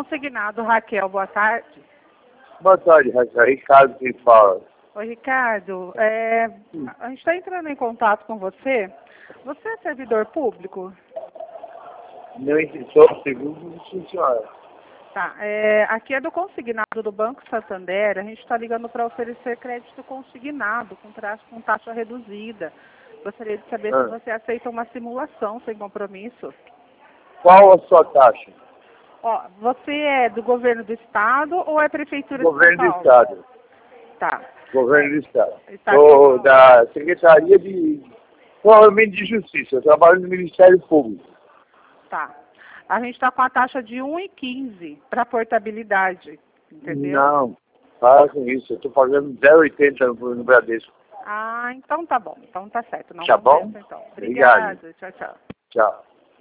Consignado, Raquel, boa tarde. Boa tarde, Raquel. Ricardo que fala. Oi, Ricardo. A gente está entrando em contato com você. Você é servidor público? Meu intenção, segundo sim, senhora. Tá. Aqui é do consignado do Banco Santander. A gente está ligando para oferecer crédito consignado com taxa reduzida. Gostaria de saber se você aceita uma simulação sem compromisso. Qual a sua taxa? Ó, você é do governo do estado ou é prefeitura Governo de do São Paulo? Estado. Tá. Governo do Estado. Está Sou da Secretaria provavelmente de Justiça. Eu trabalho no Ministério Público. Tá. A gente está com a taxa de 1,15 para portabilidade, entendeu? Não, para com isso. Eu estou pagando 0,80 no Bradesco. Ah, então tá bom. Então tá certo. Não Tá bom? compensa, então. Obrigado. Obrigada. Tchau, tchau. Tchau.